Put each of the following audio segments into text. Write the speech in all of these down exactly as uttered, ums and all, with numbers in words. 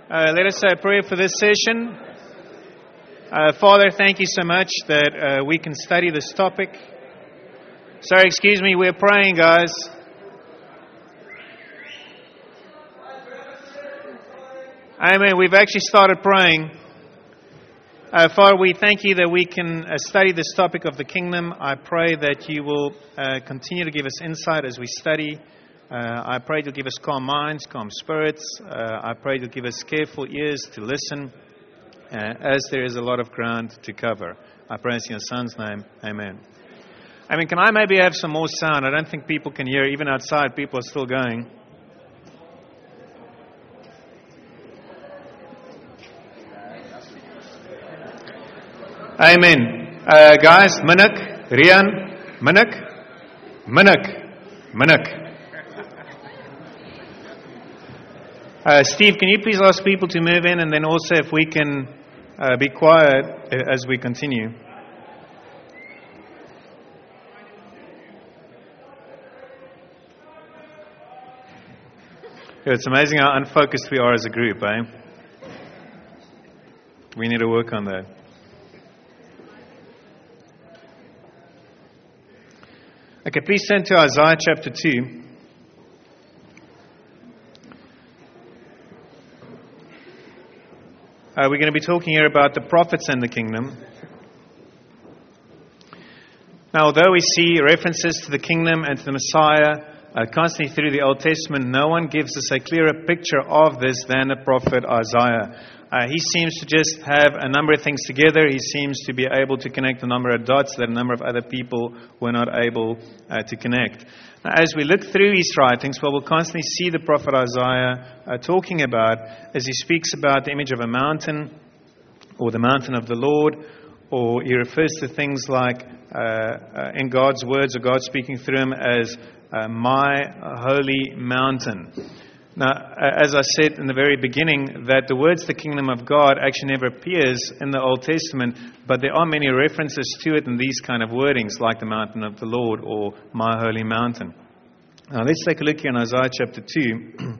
Uh, let us say a prayer for this session. Uh, Father, thank you so much that uh, we can study this topic. Sorry, excuse me, we're praying, guys. Amen. We've actually started praying. Uh, Father, we thank you that we can uh, study this topic of the kingdom. I pray that you will uh, continue to give us insight as we study. Uh, I pray you'll give us calm minds, calm spirits. Uh, I pray you'll give us careful ears to listen, uh, as there is a lot of ground to cover. I pray in your Son's name. Amen. I mean, can I maybe have some more sound? I don't think people can hear. Even outside, people are still going. Amen. Uh, guys, Minuk, Rian, Minuk, Minuk, Minuk. Uh, Steve, can you please ask people to move in, and then also if we can uh, be quiet as we continue. It's amazing how unfocused we are as a group, eh? We need to work on that. Okay, please turn to Isaiah chapter two. Uh, we're going to be talking here about the prophets and the kingdom. Now, although we see references to the kingdom and to the Messiah uh, constantly through the Old Testament, no one gives us a clearer picture of this than the prophet Isaiah. Uh, he seems to just have a number of things together. He seems to be able to connect a number of dots that a number of other people were not able uh, to connect. Now, as we look through his writings, what we'll constantly see the prophet Isaiah uh, talking about as he speaks about the image of a mountain, or the mountain of the Lord, or he refers to things like, uh, uh, in God's words, or God speaking through him as uh, my holy mountain. Now, as I said in the very beginning, that the words the kingdom of God actually never appears in the Old Testament, but there are many references to it in these kind of wordings, like the mountain of the Lord or my holy mountain. Now, let's take a look here in Isaiah chapter two,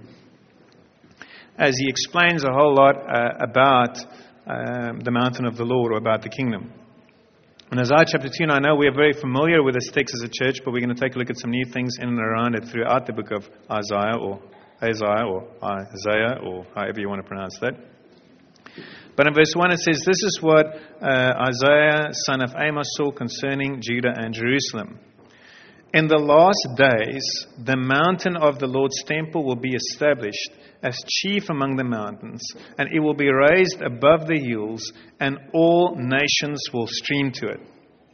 as he explains a whole lot uh, about uh, the mountain of the Lord, or about the kingdom. In Isaiah chapter two, and I know we are very familiar with this text as a church, but we're going to take a look at some new things in and around it throughout the book of Isaiah, or Isaiah, or Isaiah, or however you want to pronounce that. But in verse one it says, "This is what uh, Isaiah, son of Amos, saw concerning Judah and Jerusalem. In the last days, the mountain of the Lord's temple will be established as chief among the mountains, and it will be raised above the hills, and all nations will stream to it.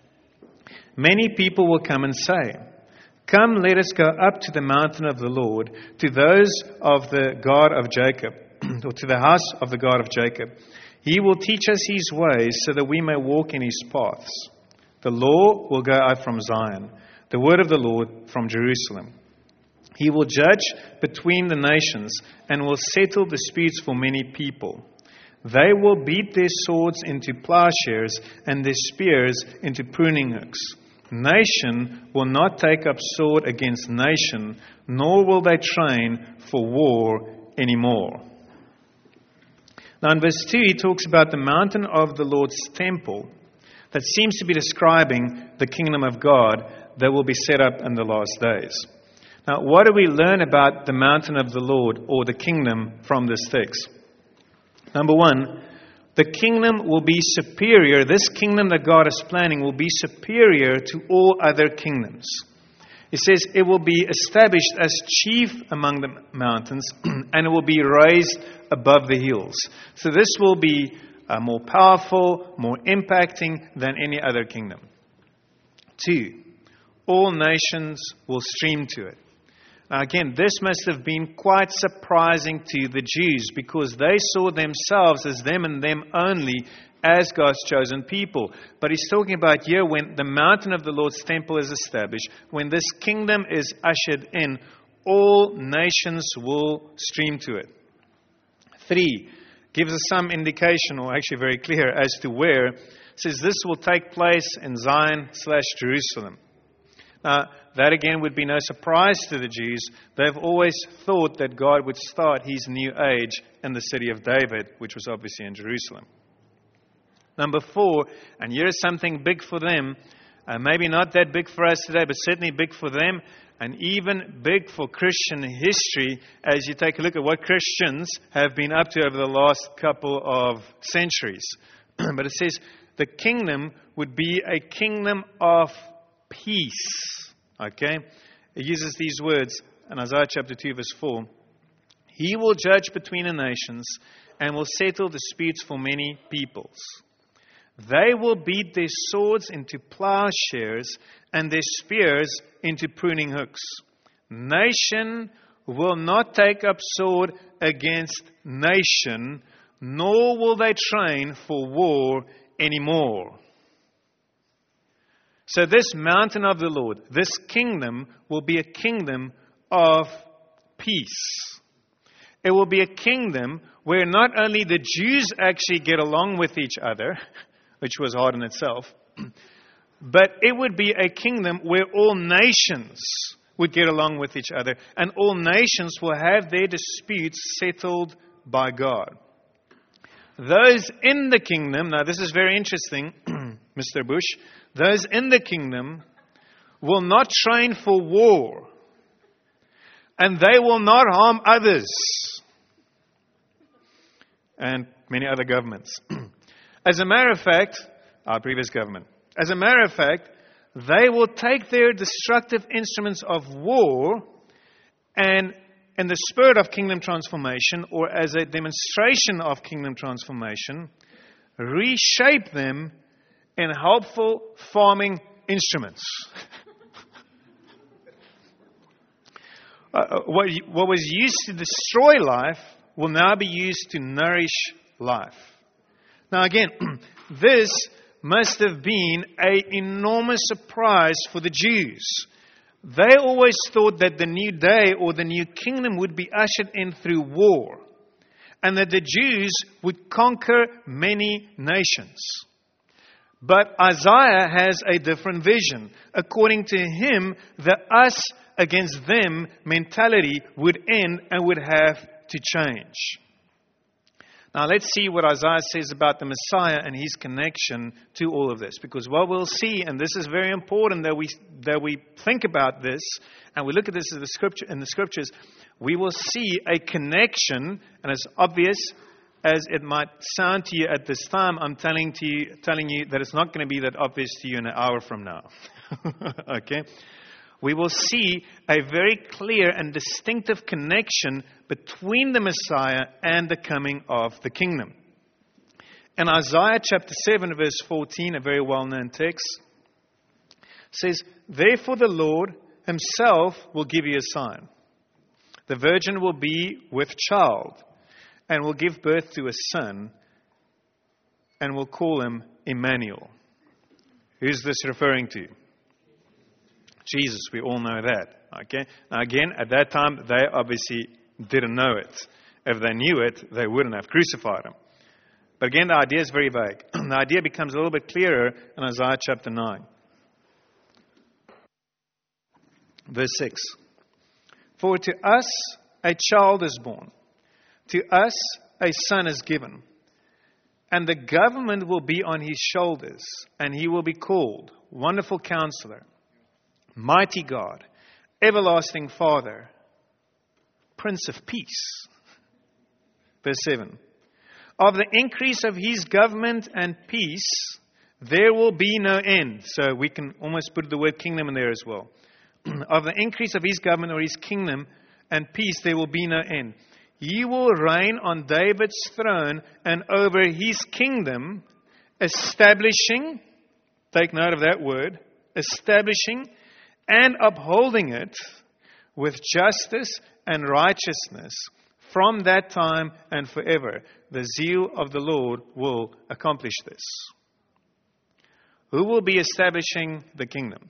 Many people will come and say, 'Come, let us go up to the mountain of the Lord, to those of the God of Jacob, or to the house of the God of Jacob. He will teach us his ways, so that we may walk in his paths. The law will go out from Zion, the word of the Lord from Jerusalem. He will judge between the nations, and will settle disputes for many people. They will beat their swords into plowshares, and their spears into pruning hooks. Nation will not take up sword against nation, nor will they train for war anymore.'" Now in verse two, he talks about the mountain of the Lord's temple that seems to be describing the kingdom of God that will be set up in the last days. Now, what do we learn about the mountain of the Lord, or the kingdom, from this text? Number one, the kingdom will be superior. This kingdom that God is planning will be superior to all other kingdoms. It says it will be established as chief among the mountains, and it will be raised above the hills. So this will be uh, more powerful, more impacting than any other kingdom. Two, all nations will stream to it. Now again, this must have been quite surprising to the Jews, because they saw themselves as them and them only, as God's chosen people. But he's talking about here when the mountain of the Lord's temple is established, when this kingdom is ushered in, all nations will stream to it. Three, gives us some indication, or actually very clear, as to where. It says this will take place in Zion slash Jerusalem. Now, that again would be no surprise to the Jews. They've always thought that God would start His new age in the city of David, which was obviously in Jerusalem. Number four, and here's something big for them, uh, maybe not that big for us today, but certainly big for them, and even big for Christian history, as you take a look at what Christians have been up to over the last couple of centuries. But it says, the kingdom would be a kingdom of peace. Okay? It uses these words in Isaiah chapter two, verse four. He will judge between the nations and will settle disputes for many peoples. They will beat their swords into plowshares and their spears into pruning hooks. Nation will not take up sword against nation, nor will they train for war anymore. So this mountain of the Lord, this kingdom, will be a kingdom of peace. It will be a kingdom where not only the Jews actually get along with each other, which was hard in itself, but it would be a kingdom where all nations would get along with each other, and all nations will have their disputes settled by God. Those in the kingdom, now this is very interesting, Mister Bush, those in the kingdom will not train for war, and they will not harm others, and many other governments. As a matter of fact, our previous government, as a matter of fact, they will take their destructive instruments of war and, in the spirit of kingdom transformation, or as a demonstration of kingdom transformation, reshape them in helpful farming instruments. uh, what, what was used to destroy life will now be used to nourish life. Now again, this must have been an enormous surprise for the Jews. They always thought that the new day or the new kingdom would be ushered in through war, and that the Jews would conquer many nations. But Isaiah has a different vision. According to him, the us against them mentality would end and would have to change. Now let's see what Isaiah says about the Messiah and his connection to all of this. Because what we'll see, and this is very important that we that we think about this, and we look at this in the scripture in the scriptures, we will see a connection, and as obvious as it might sound to you at this time, I'm telling to you telling you that it's not going to be that obvious to you in an hour from now. Okay? We will see a very clear and distinctive connection between the Messiah and the coming of the kingdom. In Isaiah chapter seven, verse fourteen, a very well-known text, says, "Therefore the Lord himself will give you a sign. The virgin will be with child and will give birth to a son and will call him Emmanuel." Who's this referring to? Jesus, we all know that. Okay. Now again, at that time, they obviously didn't know it. If they knew it, they wouldn't have crucified him. But again, the idea is very vague. The idea becomes a little bit clearer in Isaiah chapter nine. Verse six. "For to us a child is born, to us a son is given, and the government will be on his shoulders, and he will be called Wonderful Counselor, Mighty God, Everlasting Father, Prince of Peace." Verse seven. "Of the increase of his government and peace, there will be no end." So we can almost put the word kingdom in there as well. "Of the increase of his government or his kingdom and peace, there will be no end. He will reign on David's throne and over his kingdom, establishing," take note of that word, establishing and upholding it with justice and righteousness from that time and forever. The zeal of the Lord will accomplish this. Who will be establishing the kingdom?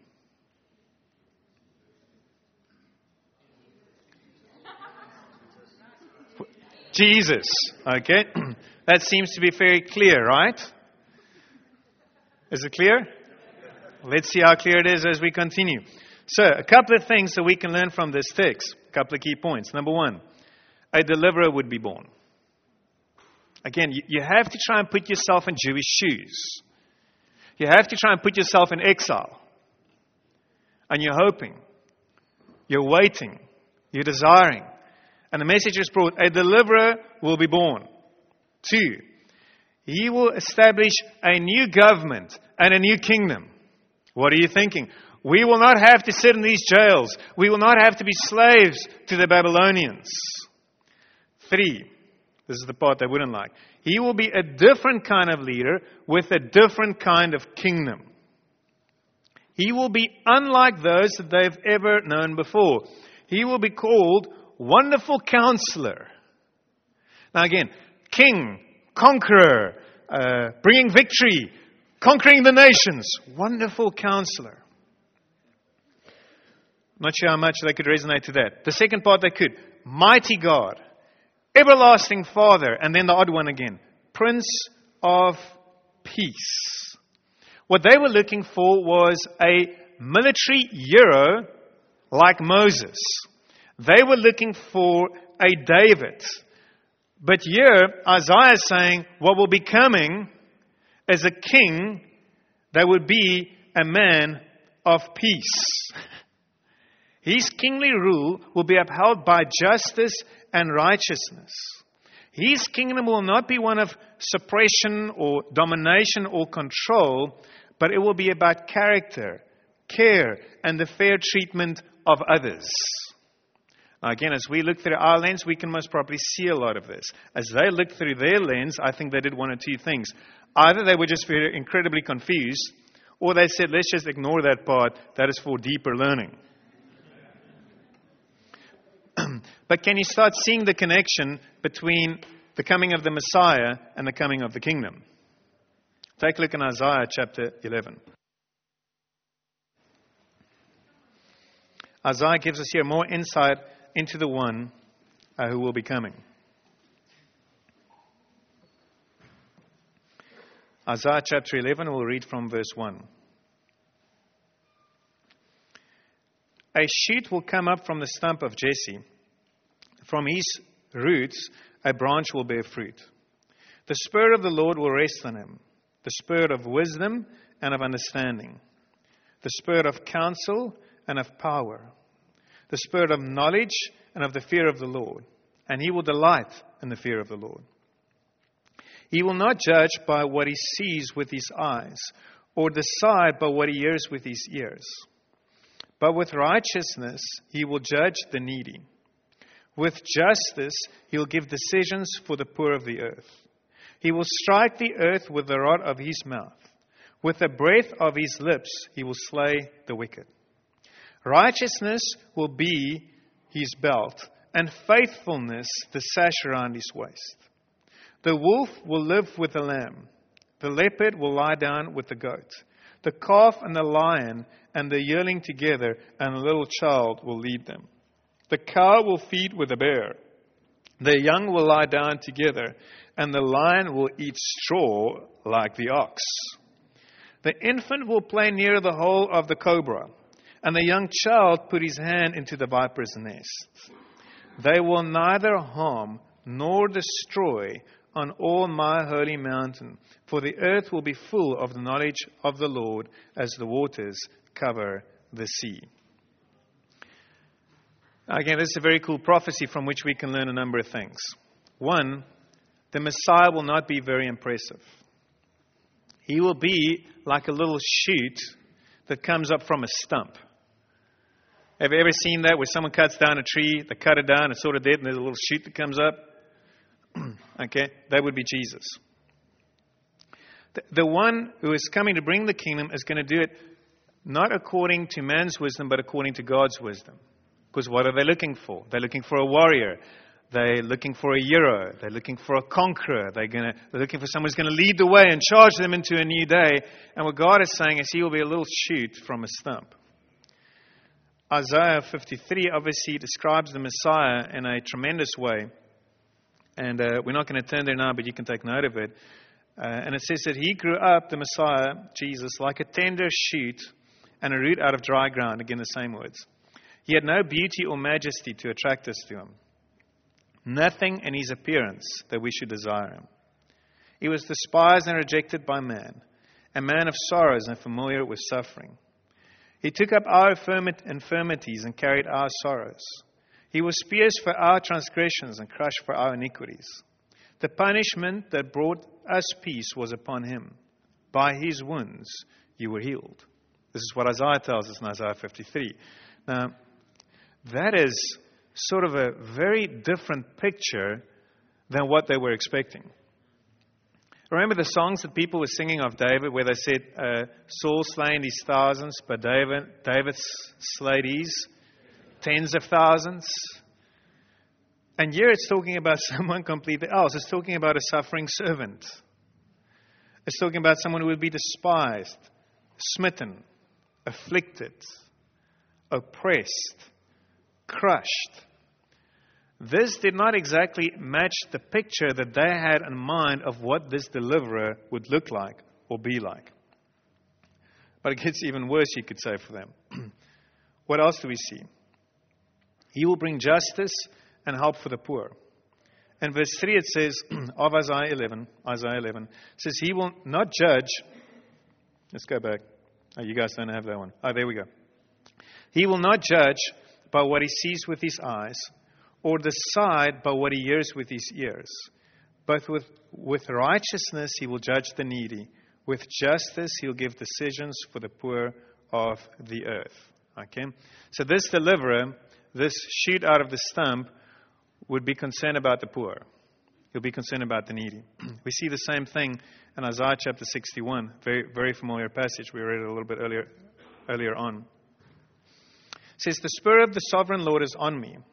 Jesus. Okay? That seems to be very clear, right? Is it clear? Let's see how clear it is as we continue. So, a couple of things that we can learn from this text. A couple of key points. Number one, a deliverer would be born. Again, you, you have to try and put yourself in Jewish shoes. You have to try and put yourself in exile. And you're hoping. You're waiting. You're desiring. And the message is brought, a deliverer will be born. Two, he will establish a new government and a new kingdom. What are you thinking? We will not have to sit in these jails. We will not have to be slaves to the Babylonians. Three, this is the part I wouldn't like. He will be a different kind of leader with a different kind of kingdom. He will be unlike those that they've ever known before. He will be called Wonderful Counselor. Now again, King, Conqueror, uh, bringing victory, conquering the nations. Wonderful Counselor. Not sure how much they could resonate to that. The second part they could. Mighty God. Everlasting Father. And then the odd one again. Prince of Peace. What they were looking for was a military hero like Moses. They were looking for a David. But here, Isaiah is saying what will be coming is a king that would be a man of peace. His kingly rule will be upheld by justice and righteousness. His kingdom will not be one of suppression or domination or control, but it will be about character, care, and the fair treatment of others. Now again, as we look through our lens, we can most probably see a lot of this. As they looked through their lens, I think they did one or two things. Either they were just very incredibly confused, or they said, let's just ignore that part. That is for deeper learning. But can you start seeing the connection between the coming of the Messiah and the coming of the kingdom? Take a look in Isaiah chapter eleven. Isaiah gives us here more insight into the one uh, who will be coming. Isaiah chapter eleven, we'll read from verse one. A shoot will come up from the stump of Jesse. From his roots, a branch will bear fruit. The Spirit of the Lord will rest on him. The Spirit of wisdom and of understanding. The Spirit of counsel and of power. The Spirit of knowledge and of the fear of the Lord. And he will delight in the fear of the Lord. He will not judge by what he sees with his eyes, or decide by what he hears with his ears. But with righteousness he will judge the needy. With justice he will give decisions for the poor of the earth. He will strike the earth with the rod of his mouth. With the breath of his lips he will slay the wicked. Righteousness will be his belt, and faithfulness the sash around his waist. The wolf will live with the lamb. The leopard will lie down with the goat. The calf and the lion and the yearling together, and a little child will lead them. The cow will feed with the bear. The young will lie down together, and the lion will eat straw like the ox. The infant will play near the hole of the cobra, and the young child put his hand into the viper's nest. They will neither harm nor destroy on all my holy mountain, for the earth will be full of the knowledge of the Lord as the waters cover the sea. Again, this is a very cool prophecy from which we can learn a number of things. One, the Messiah will not be very impressive. He will be like a little shoot that comes up from a stump. Have you ever seen that where someone cuts down a tree, they cut it down, it's sort of dead, and there's a little shoot that comes up? Okay, that would be Jesus. The, the one who is coming to bring the kingdom is going to do it not according to man's wisdom, but according to God's wisdom. Because what are they looking for? They're looking for a warrior. They're looking for a hero. They're looking for a conqueror. They're, gonna, they're looking for someone who's going to lead the way and charge them into a new day. And what God is saying is he will be a little shoot from a stump. Isaiah fifty-three obviously describes the Messiah in a tremendous way. And uh, we're not going to turn there now, but you can take note of it. Uh, and it says that he grew up, the Messiah, Jesus, like a tender shoot, and a root out of dry ground. Again, the same words. He had no beauty or majesty to attract us to him. Nothing in his appearance that we should desire him. He was despised and rejected by man, a man of sorrows and familiar with suffering. He took up our infirmities and carried our sorrows. He was pierced for our transgressions and crushed for our iniquities. The punishment that brought us peace was upon him. By his wounds you were healed. This is what Isaiah tells us in Isaiah fifty-three. Now, that is sort of a very different picture than what they were expecting. Remember the songs that people were singing of David where they said, uh, Saul slain these thousands, but David, David slayed these tens of thousands. And here it's talking about someone completely else. It's talking about a suffering servant. It's talking about someone who would be despised, smitten, afflicted, oppressed, crushed. This did not exactly match the picture that they had in mind of what this deliverer would look like or be like. But it gets even worse, you could say, for them. What else do we see? He will bring justice and help for the poor. In verse three it says, of Isaiah eleven, Isaiah eleven, it says, he will not judge. Let's go back. Oh, you guys don't have that one. Oh, there we go. He will not judge by what he sees with his eyes, or decide by what he hears with his ears. But with, with righteousness he will judge the needy. With justice he'll give decisions for the poor of the earth. Okay? So this deliverer, this shoot out of the stump, would be concerned about the poor. He'll be concerned about the needy. We see the same thing in Isaiah chapter sixty-one. Very, very familiar passage. We read it a little bit earlier, earlier on. It says, the Spirit of the Sovereign Lord is on me,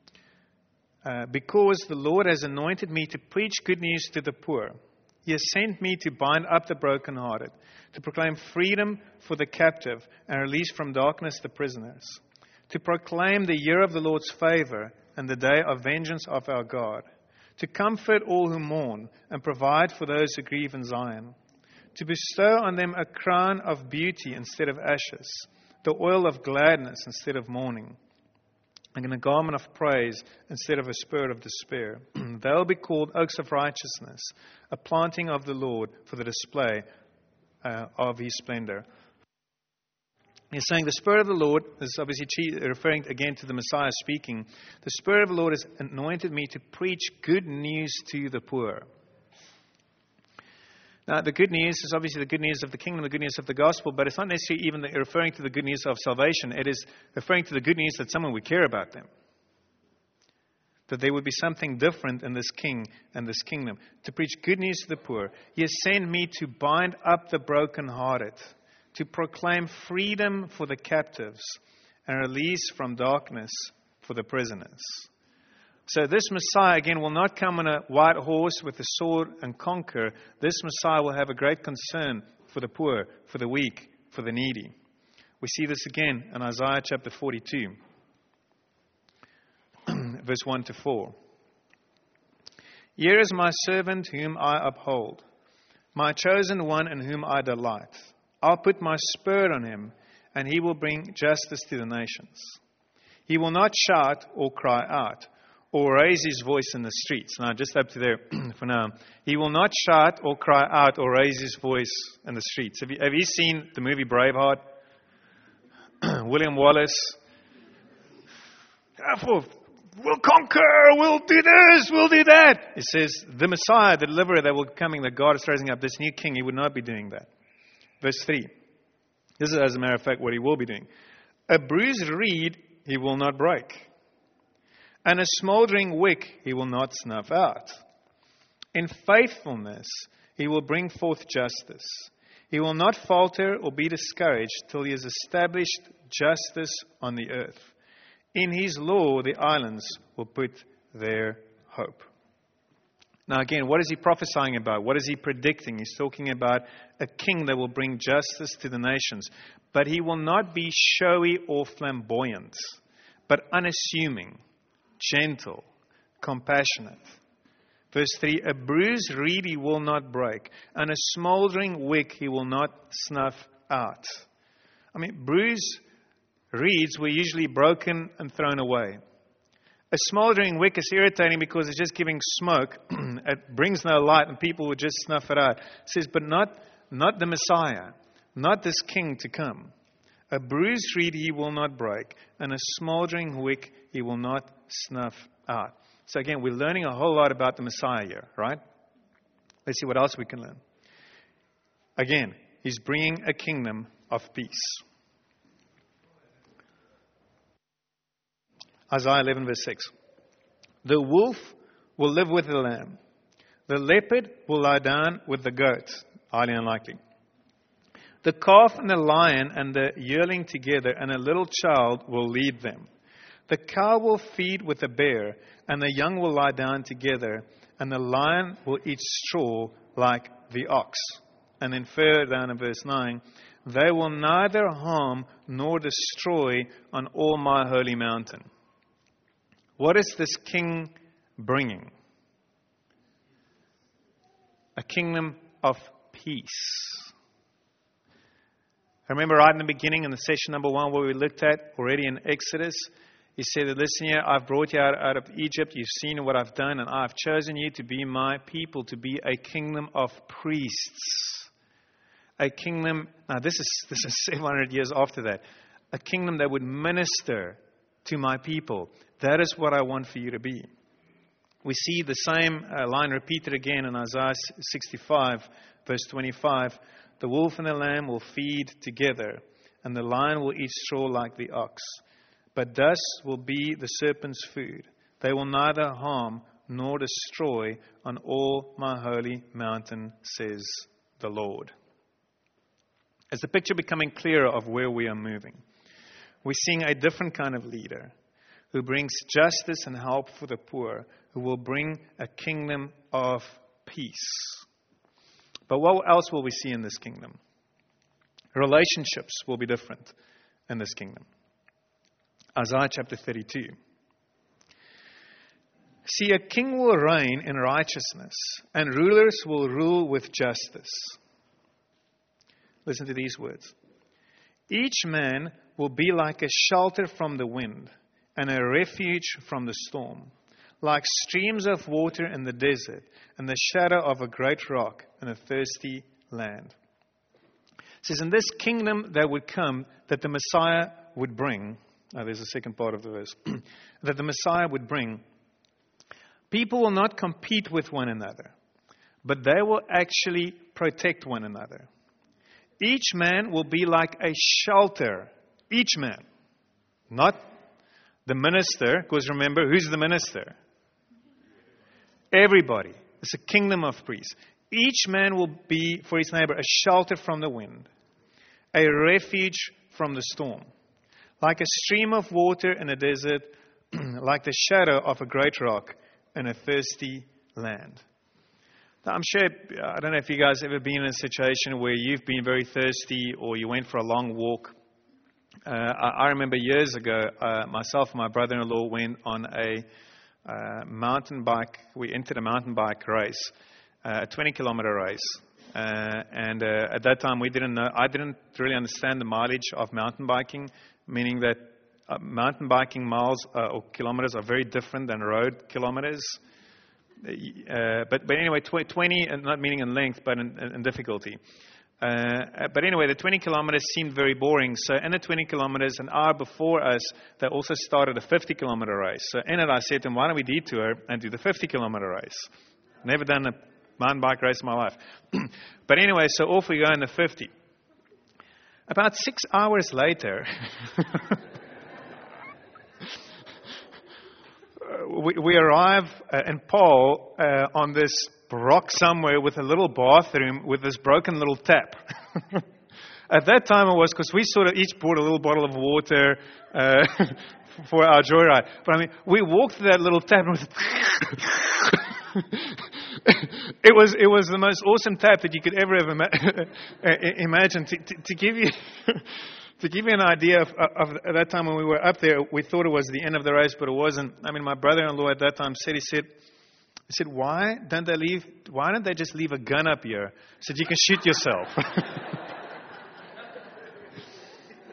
Uh, because the Lord has anointed me to preach good news to the poor. He has sent me to bind up the brokenhearted, to proclaim freedom for the captive and release from darkness the prisoners, to proclaim the year of the Lord's favor and the day of vengeance of our God, to comfort all who mourn and provide for those who grieve in Zion, to bestow on them a crown of beauty instead of ashes, the oil of gladness instead of mourning, and a garment of praise instead of a spirit of despair. They'll be called oaks of righteousness, a planting of the Lord for the display uh, of his splendor. He's saying the Spirit of the Lord, this is obviously referring again to the Messiah speaking, the Spirit of the Lord has anointed me to preach good news to the poor. Now, the good news is obviously the good news of the kingdom, the good news of the gospel, but it's not necessarily even the, referring to the good news of salvation. It is referring to the good news that someone would care about them. That there would be something different in this king and this kingdom. To preach good news to the poor. He has sent me to bind up the brokenhearted, to proclaim freedom for the captives and release from darkness for the prisoners. So this Messiah, again, will not come on a white horse with a sword and conquer. This Messiah will have a great concern for the poor, for the weak, for the needy. We see this again in Isaiah chapter forty-two, verse one to four. Here is my servant whom I uphold, my chosen one in whom I delight. I'll put my spirit on him, and he will bring justice to the nations. He will not shout or cry out, or raise his voice in the streets. Now, just up to there for now. He will not shout or cry out or raise his voice in the streets. Have you, have you seen the movie Braveheart? William Wallace. We'll conquer, we'll do this, we'll do that. It says, the Messiah, the deliverer that will be coming, that God is raising up, this new king, he would not be doing that. Verse three. This is, as a matter of fact, what he will be doing. A bruised reed he will not break, and a smoldering wick he will not snuff out. In faithfulness he will bring forth justice. He will not falter or be discouraged till he has established justice on the earth. In his law the islands will put their hope. Now again, what is he prophesying about? What is he predicting? He's talking about a king that will bring justice to the nations. But he will not be showy or flamboyant, but unassuming, gentle, compassionate. Verse three, a bruised reed he will not break, and a smoldering wick he will not snuff out. I mean, bruised reeds were usually broken and thrown away. A smoldering wick is irritating because it's just giving smoke. It brings no light and people would just snuff it out. It says, but not, not the Messiah, not this king to come. A bruised reed he will not break, and a smoldering wick he will not snuff out. So again, we're learning a whole lot about the Messiah here, right? Let's see what else we can learn. Again, he's bringing a kingdom of peace. Isaiah eleven verse six. The wolf will live with the lamb. The leopard will lie down with the goat. Highly unlikely. The calf and the lion and the yearling together, and a little child will lead them. The cow will feed with the bear, and the young will lie down together, and the lion will eat straw like the ox. And then further down in verse nine, they will neither harm nor destroy on all my holy mountain. What is this king bringing? A kingdom of peace. I remember right in the beginning in the session number one where we looked at already in Exodus, he said, listen here, I've brought you out, out of Egypt, you've seen what I've done, and I've chosen you to be my people, to be a kingdom of priests. A kingdom, now this is, this is seven hundred years after that, a kingdom that would minister to my people. That is what I want for you to be. We see the same uh, line repeated again in Isaiah sixty-five, verse twenty-five. The wolf and the lamb will feed together, and the lion will eat straw like the ox. But dust will be the serpent's food. They will neither harm nor destroy on all my holy mountain, says the Lord. As the picture becoming clearer of where we are moving, we're seeing a different kind of leader who brings justice and help for the poor, who will bring a kingdom of peace. But what else will we see in this kingdom? Relationships will be different in this kingdom. Isaiah chapter thirty-two. See, a king will reign in righteousness, and rulers will rule with justice. Listen to these words. Each man will be like a shelter from the wind and a refuge from the storm, like streams of water in the desert and the shadow of a great rock in a thirsty land. It says, in this kingdom that would come, that the Messiah would bring, oh, there's a second part of the verse, that the Messiah would bring, people will not compete with one another, but they will actually protect one another. Each man will be like a shelter. Each man. Not the minister, because remember, who's the minister? Everybody. It's a kingdom of priests. Each man will be for his neighbor a shelter from the wind, a refuge from the storm, like a stream of water in a desert, like the shadow of a great rock in a thirsty land. Now, I'm sure, I don't know if you guys have ever been in a situation where you've been very thirsty or you went for a long walk. Uh, I, I remember years ago, uh, myself and my brother-in-law went on a uh, mountain bike. We entered a mountain bike race, uh, a twenty kilometer race. Uh, and uh, at that time, we didn't know, I didn't really understand the mileage of mountain biking, meaning that uh, mountain biking miles uh, or kilometers are very different than road kilometers. Uh, but but anyway, tw- twenty, and not meaning in length, but in, in difficulty. Uh, but anyway, the twenty kilometers seemed very boring. So in the twenty kilometers, an hour before us, they also started a fifty kilometer race. So in it, I said to them, why don't we detour and do the fifty kilometer race? Never done a mountain bike race in my life. But anyway, so off we go in the fifty. About six hours later, we, we arrive uh, in Paul uh, on this rock somewhere with a little bathroom with this broken little tap. At that time it was because we sort of each brought a little bottle of water uh, for our joyride. But I mean, we walked through that little tap and it was it was it was the most awesome tap that you could ever have ima- imagine. To, to, to give you to give you an idea of, of, of that time when we were up there, we thought it was the end of the race, but it wasn't. I mean, my brother-in-law at that time said he said. I said, why don't they leave? Why don't they just leave a gun up here so that you can shoot yourself?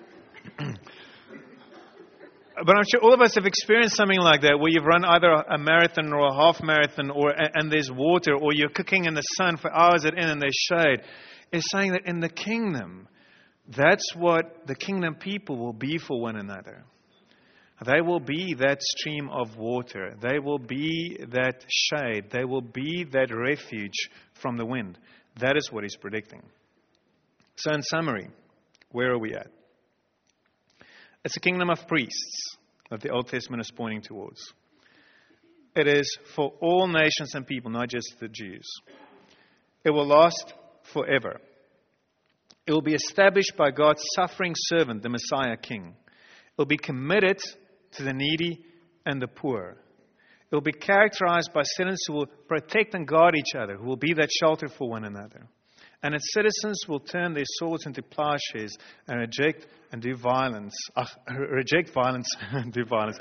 But I'm sure all of us have experienced something like that, where you've run either a marathon or a half marathon, or and there's water, or you're cooking in the sun for hours at end and there's shade. It's saying that in the kingdom, that's what the kingdom people will be for one another. They will be that stream of water. They will be that shade. They will be that refuge from the wind. That is what he's predicting. So in summary, where are we at? It's a kingdom of priests that the Old Testament is pointing towards. It is for all nations and people, not just the Jews. It will last forever. It will be established by God's suffering servant, the Messiah King. It will be committed to the needy and the poor. It will be characterized by citizens who will protect and guard each other, who will be that shelter for one another. And its citizens will turn their swords into plowshares and reject and do violence. Uh, reject violence and do violence.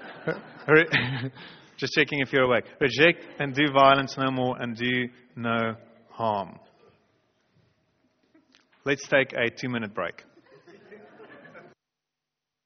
Just checking if you're awake. Reject and do violence no more and do no harm. Let's take a two-minute break.